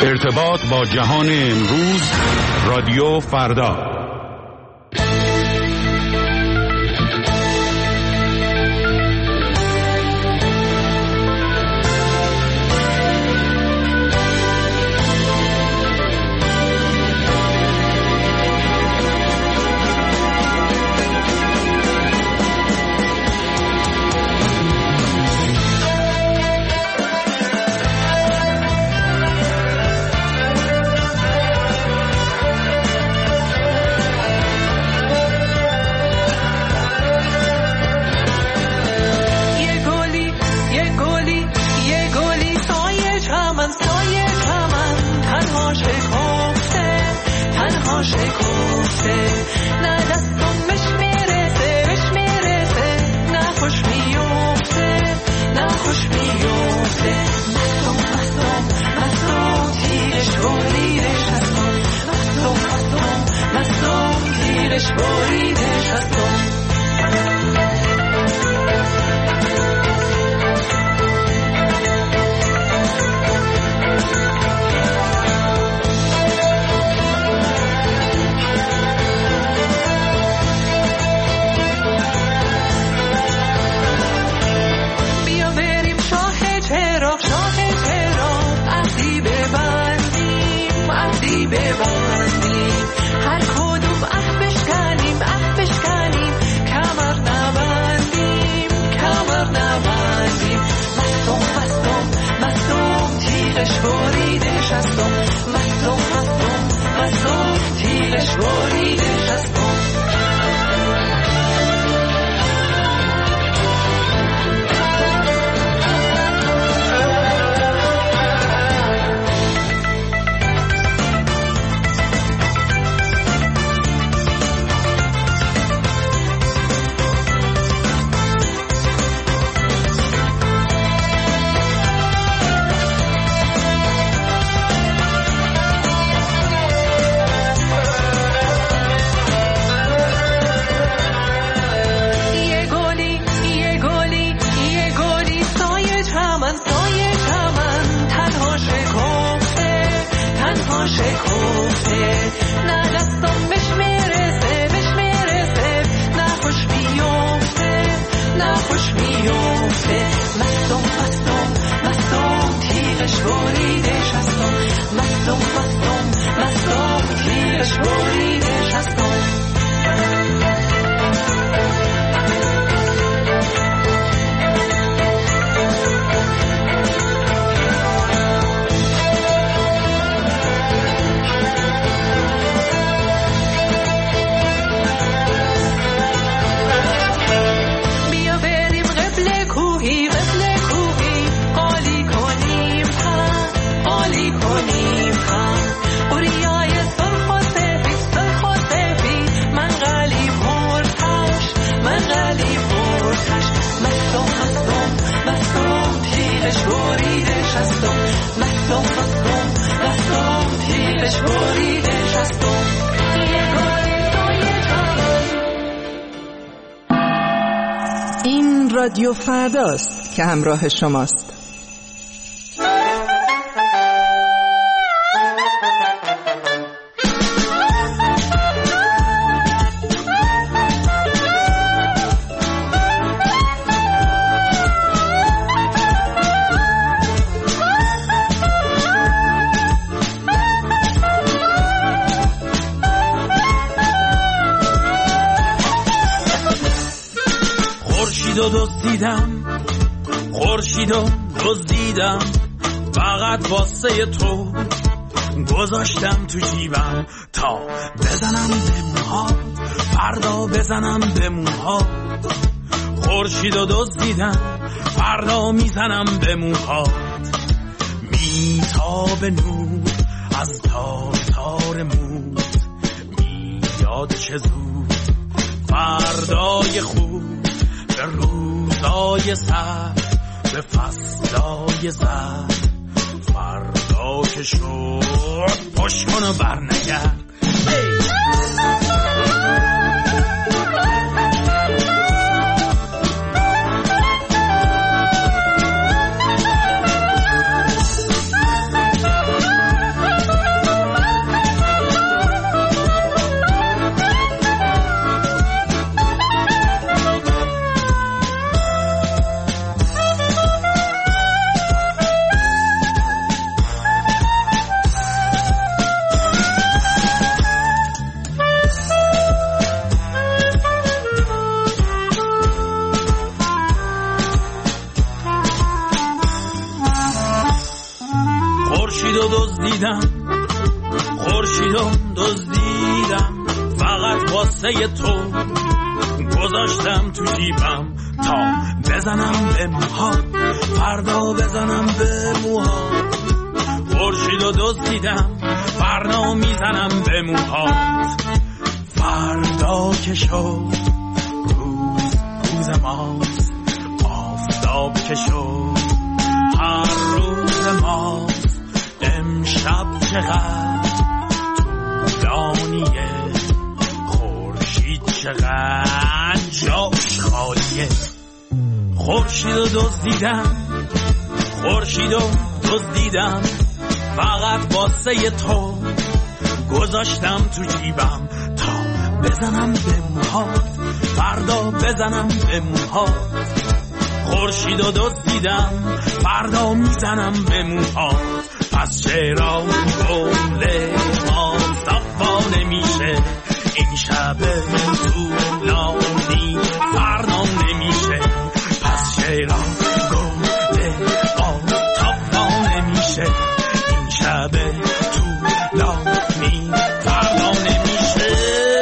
ارتباط با جهان امروز، رادیو فردا. این رادیو فرداست که همراه شماست. خورشیدو دزدیدم فقط واسه تو گذاشتم تو جیبم تا بزنم به موها فردا بزنم به موها خورشیدو دزدیدم فردا میزنم به موها میتاب نور از تار موت میاد چه زود فردای خوب به روزای سر به فصلای زر فردا که شد پشت کن و برنگرد خورشید و دزدیدم فقط واسه تو گذاشتم تو جیبم تا بزنم به موهات، فردا بزنم به موهات. خورشید و دزدیدم فردا میزنم به موهات. فردا که شد روز ماست، آفتاب که شد هر روز ماست. امشب چقدر طولانیه، خورشید چقدر جاش خالیه. خورشید و دزدیدم فقط واسه تو گذاشتم تو جیبم تا بزنم به موهات، فردا بزنم به موهات. خورشید و دزدیدم فردا میزنم به موهات. پس چرا گل ما صفا نمیشه، این شب طولانی فردا نمیشه. پس چرا گل ما صفا نمیشه، این شب طولانی فردا نمیشه.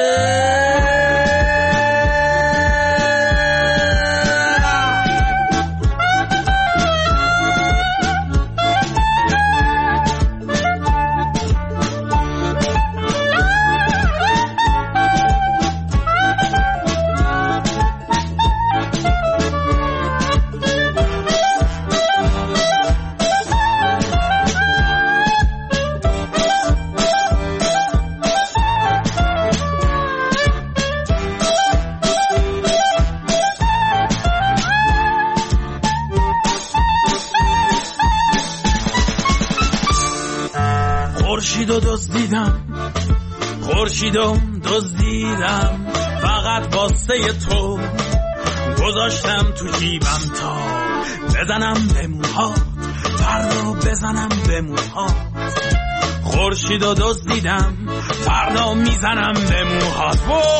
خورشید و دزدیدم فقط واسه تو گذاشتم تو جیبم تا بزنم به موهات، فردا بزنم به موهات. خورشید و دزدیدم فردا میزنم به موهات.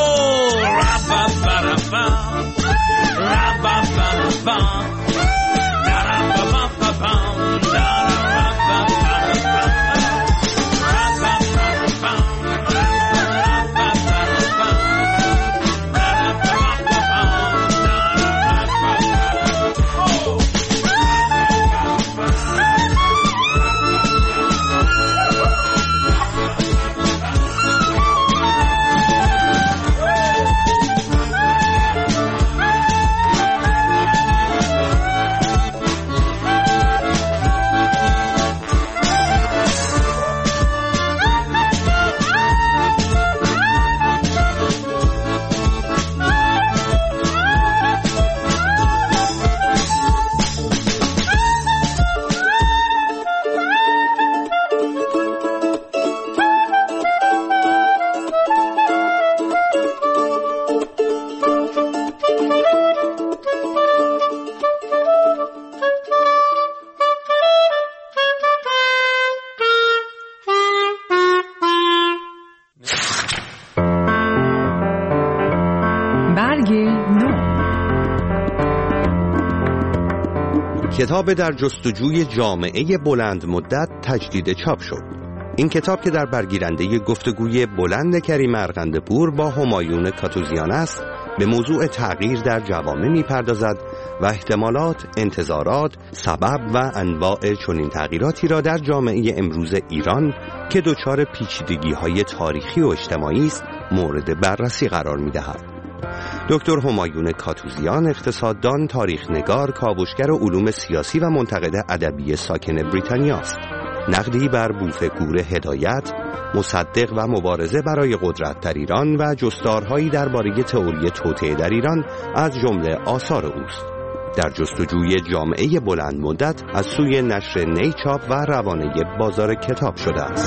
کتاب در جستجوی جامعه بلند مدت تجدید چاپ شد. این کتاب که در برگیرنده گفتگوی بلند کریم ارغندپور با همایون کاتوزیان است، به موضوع تغییر در جوامع می‌پردازد و احتمالات، انتظارات، سبب و انواع چنین تغییراتی را در جامعه امروز ایران که دچار پیچیدگی‌های تاریخی و اجتماعی است، مورد بررسی قرار می‌دهد. دکتر همایون کاتوزیان، اقتصاددان، تاریخ‌نگار، کاوشگر علوم سیاسی و منتقد ادبی ساکن بریتانیا است. نقدی بر بوفگور هدایت، مصدق و مبارزه برای قدرت در ایران و جستارهایی درباره تئوری توطئه در ایران از جمله آثار اوست. در جستجوی جامعه بلند مدت از سوی نشر نیچاپ و روانه بازار کتاب شده است.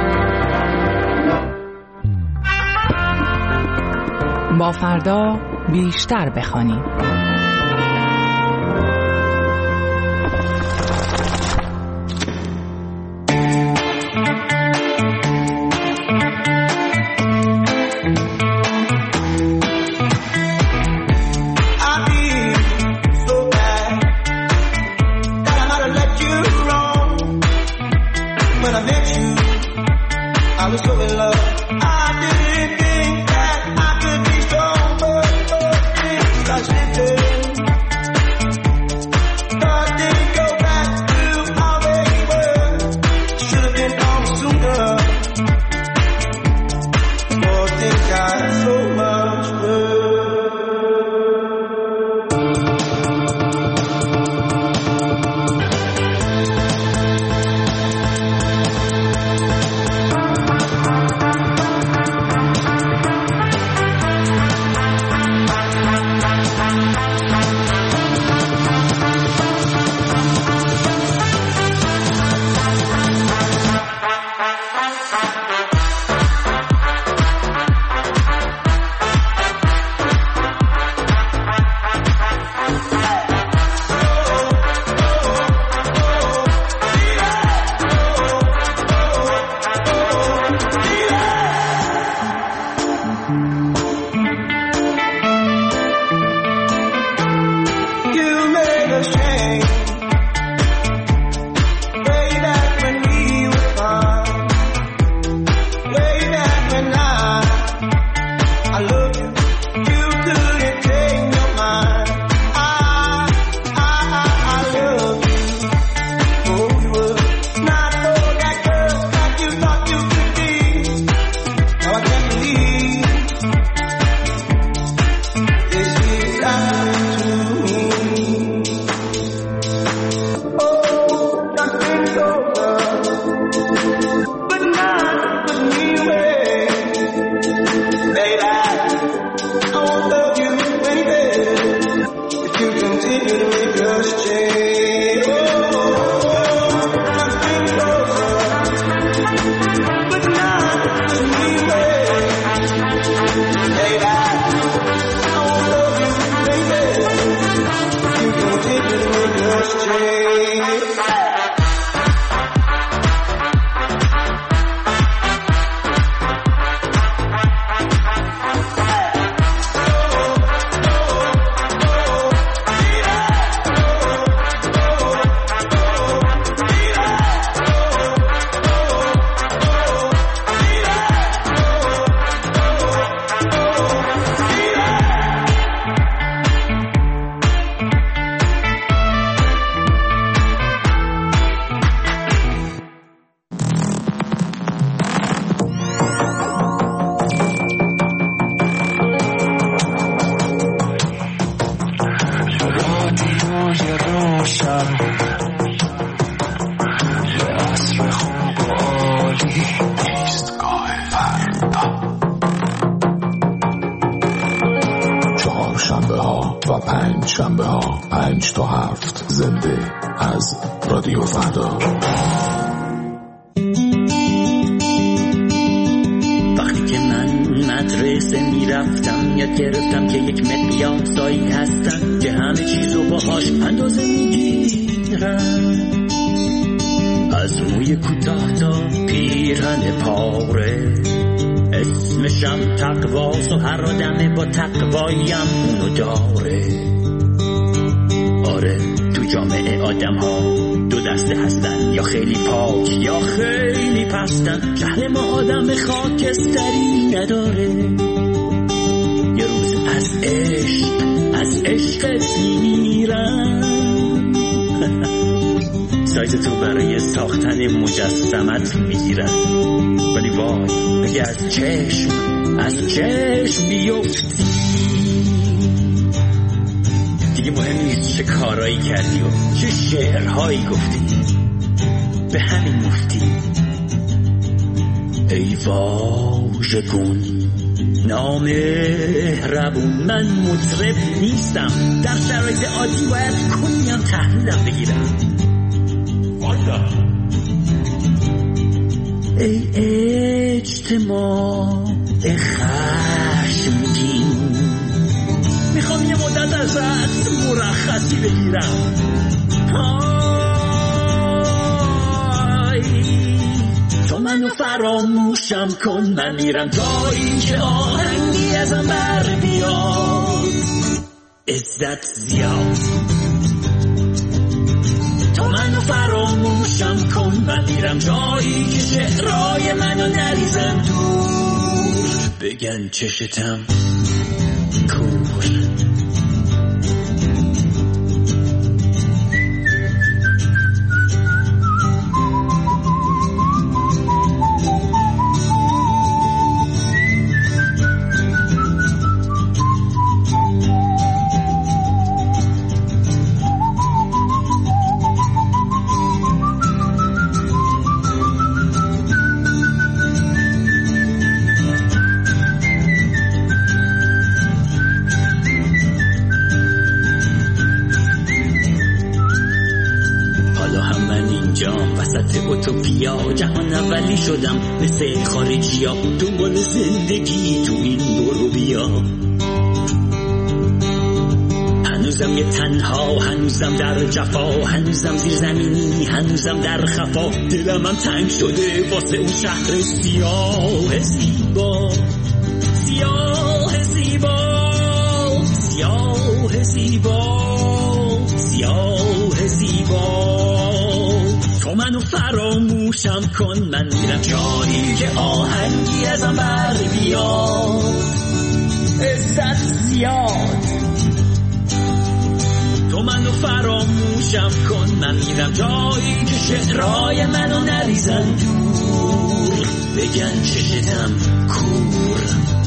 با فردا بیشتر بخوانید. شنبه ها 5 تا 7 زنده از رادیو فردا. وقتی که من مدرسه میرفتم یاد گرفتم که یک مقیام سایی هستن که همه چیزو باهاش اندازه میگیرن، از موی کوتاه تا پیرهن پاره. اسمشم تقواست و هر آدمه با تقوایم اونو داره. آره تو جامعه آدم ها دو دسته هستن، یا خیلی پاک یا خیلی پستن. شهر ما آدم خاکستری نداره. یه روز از عشقت میرن. سایز تو برای ساختن مجسمت میگیرن، ولی وای اگه از چشم بیفتی دیگه مهم نیست چه کارایی کردی و چه شعرهایی گفتی، به همین مفتی. ای واژگون نامهربون، من مطرب نیستم، در شرایط عادی باید کنیم تحلیلم بگیرم. والا ای اجتماع خشمگین، میخوام یه مدت ازت مرخصی بگیرم. تو منو فراموشم کن، من میرم تا اینکه آهنگی ازم بر بیاد. عزت زیاد تو منو فراموشم کن، من میرم جایی که شعرهای منو نریزن دور، بگن چشتم کور. اوتوپیا جهان اولی شدم مثل خارجی ها، دنبال زندگی تو این برو بیا. هنوزم یه تنها، هنوزم در جفا، هنوزم زیر زمینی، هنوزم در خفا. دلم هم تنگ شده واسه اون شهر سیاه زیبا، سیاه زیبا، سیاه زیبا، سیاه زیبا. تو منو فراموشم کن، من میرم جایی که آهنگی ازم بر بیاد، عزت زیاد. تو منو فراموشم کن، من میرم جایی که شعرهای منو نریزن دور، بگن چشتم کور.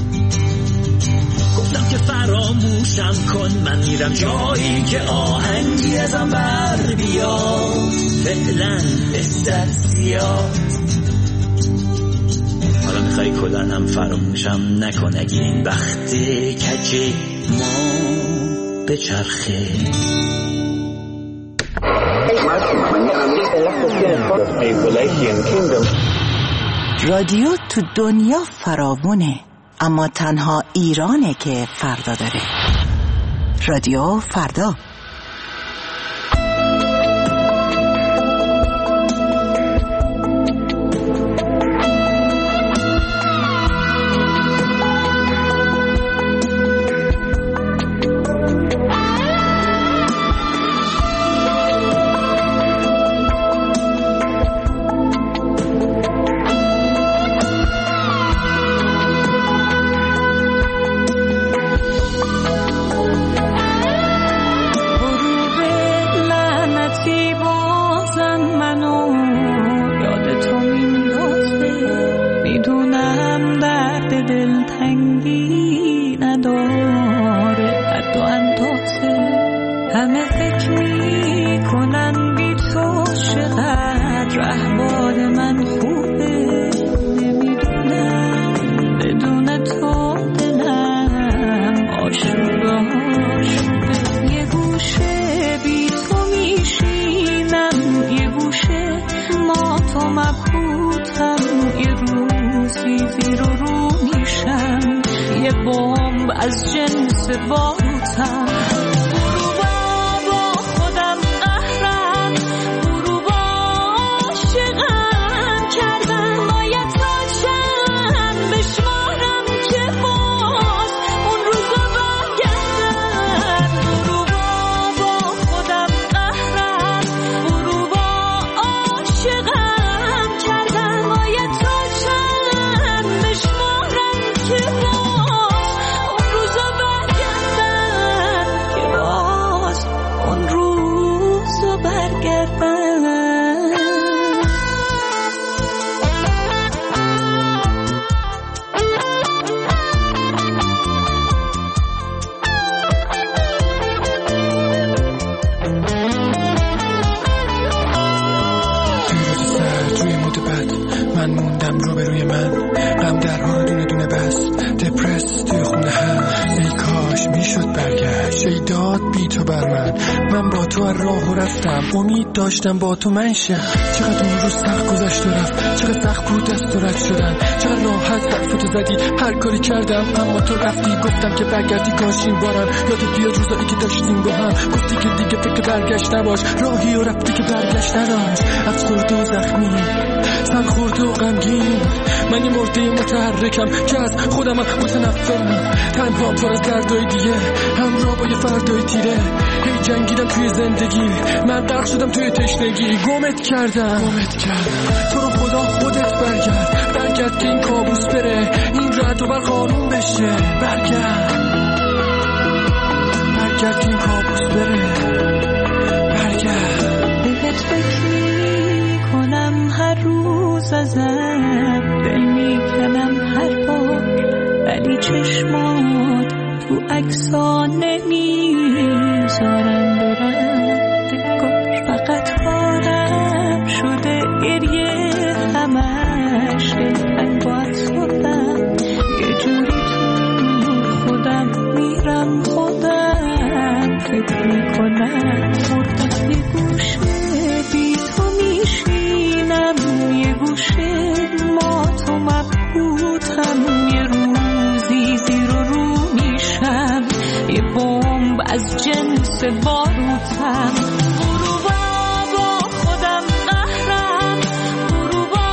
گفتم که فراموشم کن، من میرم جایی که آهنگی ازم بر بیاد، فعلا عزت زیاد. حالا میخوای کلن هم فراموشم نکن، اگه این بخت کج ما به چرخه. رادیو تو دنیا فراوونه، اما تنها ایرانه که فردا داره. رادیو فردا. داشتم با تو منشم، چقدر اون روز سخت گذشت و رفت، چقدر سخت بود دست و رد شدن، چقدر راحت حرفتو زدی، هر کاری کردم اما تو رفتی. گفتم که برگردی کاشین بارم، یادت بیاد روزایی که داشتیم با هم، گفتی که دیگه فکر برگشت نباش، راهی و رفتی که برگشت نداشت. از خورد و زخمی، سر خورد و غمگین، من یه مرده متحرکم که از خودم متنفرم، تنها پر از دردای دیگه، همراه با یه فردای تیره. هی جنگیدم توی زندگی، من غرق شدم توی تشنگی. گمت کردم تو رو خدا خودت برگرد که این کابوس بره، این رد و بر قانون بشه. برگرد که این کابوس بره. بهت فکر کنم هر روز ازم، دل میکنم هر بار، ولی چشمات تو عکس‌ها نمیذارم برم. دلگاه فقط کارم شده گریه، همش دلتنگ باید سردم، یه جوری تو خودم میرم، خودم فکر میکنم مردم. یه گوشه بی تو میشینم، یه گوشه ما تو مبهوتم، یه روزی زیر و رو میشم، یه بمب از جنس باروتم. غروبا با خودم قهرم، غروبا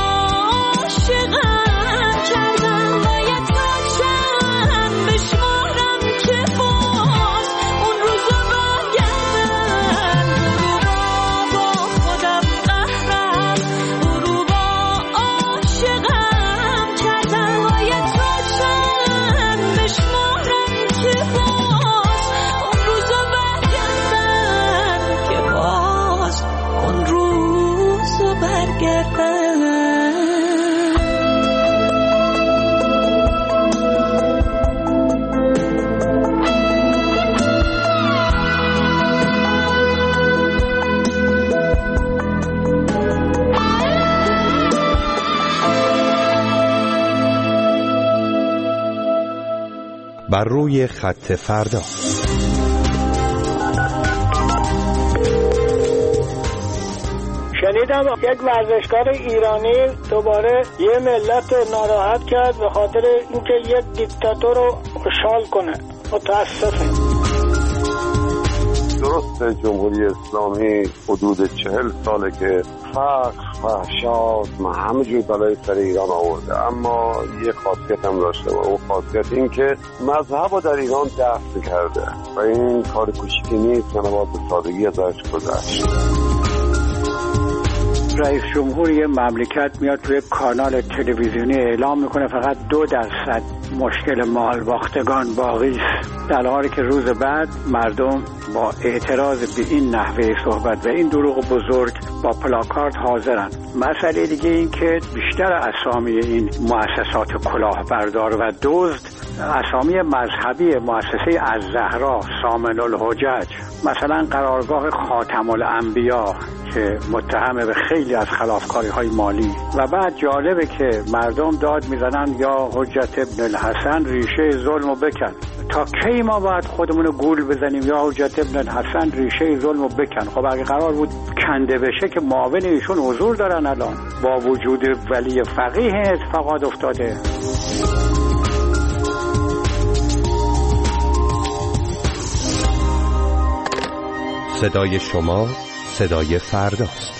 عاشقم کردم، باید باشم بشمارم که باز اون روزا برگردم. غروبا با خودم قهرم، غروبا عاشقم کردم، باید باشم بشمارم که باز اون روزا برگردم، که باز اون روزا برگردم. بر روی خط فردا. شنیدم یک ورزشکار ایرانی دوباره یه ملت ناراحت کرد به خاطر اینکه یک دیکتاتور رو خوشحال کنه. متاسفم. درست جمهوری اسلامی حدود 40 ساله که فقر، فحشا، همه جور بلای سر ایران آورده، اما یه خاصیت هم داشته و اون خاصیت این که مذهب رو در ایران دفن کرده و این کار کوچیکی نیست، من باید به سادگی ازش گذشت. رئیس جمهور یه مملکت میاد توی کانال تلویزیونی اعلام میکنه فقط 2% مشکل مال باختگان باقی است، در حالی که روز بعد مردم با اعتراض به این نحوه صحبت و این دروغ بزرگ با پلاکارد حاضرن. مسئله دیگه این که بیشتر اسامی این مؤسسات کلاهبردار و دزد اسامی مذهبی، مؤسسه الزهرا، سامن الحجج، مثلا قرارگاه خاتم الانبیا که متهم به خیلی از خلافکاری‌های مالی. و بعد جالبه که مردم داد میزنن یا حجت ابن الحسن ریشه ظلمو بکن. تا کی ما باید خودمونو گول بزنیم یا حجت ابن الحسن ریشه ظلمو بکن؟ خب اگه قرار بود کنده بشه که معاون ایشون حضور دارن، الان با وجود ولی فقیه اتفاقات افتاده. صدای شما صدای فرداست.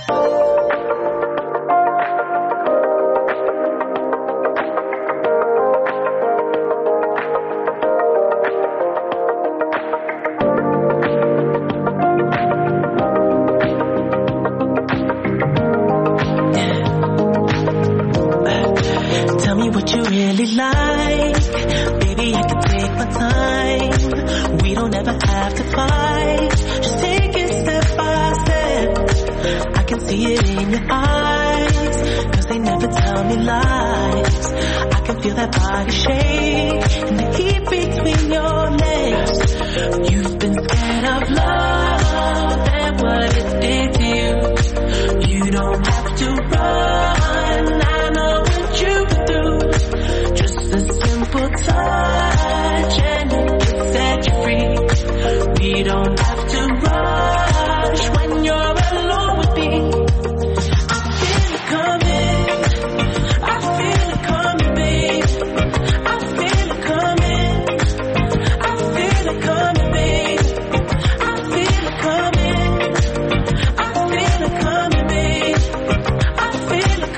Tell me what you really like, baby, I can take my time. We don't ever have to fight, just take it step by step. I can see it in your eyes, 'cause they never tell me lies. I can feel that body shake and the heat between your legs. You've been scared of love and what it did to you. You don't have to run, I know what you've been through. Just a simple touch and it can set you free. We don't have to rush when you're alone with me. I feel it coming, I feel it coming, babe. I feel it coming, I feel it coming, babe. I feel it coming, I feel it coming, babe. I feel it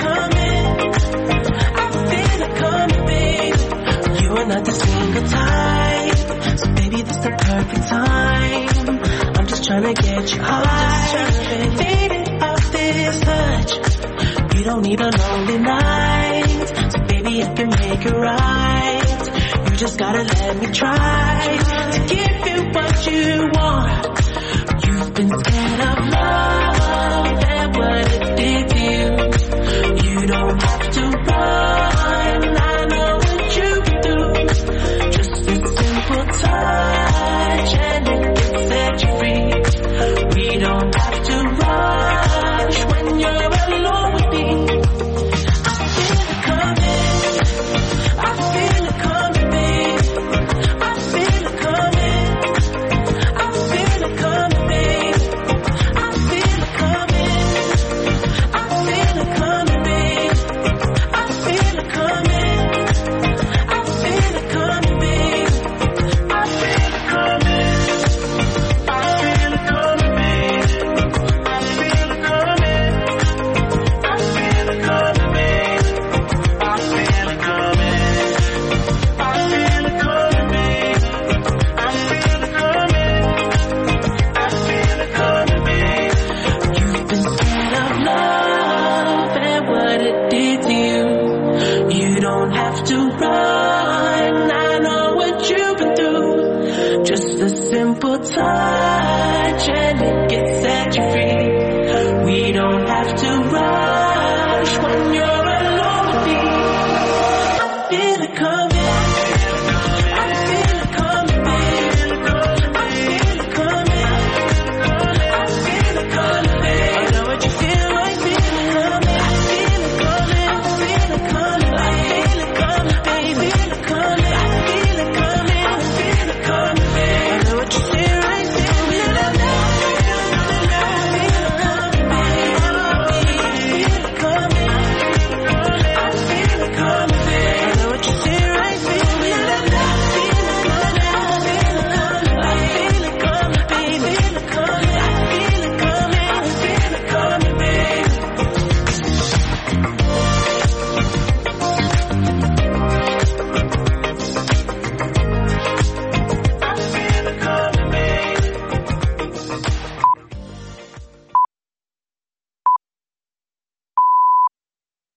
don't need a lonely night, so baby I can make it right. You just gotta let me try to give you what you want. You've been scared of love and what it did to you. You don't have to run, I know what you've been through. Just a simple touch and it can set you free. We don't have to rush when you're alone with me. I feel it coming, I feel it coming, babe. I feel it coming, I feel it coming, babe. I feel it coming, I feel it coming, babe. I feel it coming, I feel it coming, babe. I feel it coming, I feel it coming, babe. I feel it coming, I feel it coming, babe. I feel it coming, I feel it coming, babe. I feel it coming, I feel it coming, babe. You've been scared of love and what it did to you. You don't have to run, I know what you've been through. Just a simple touch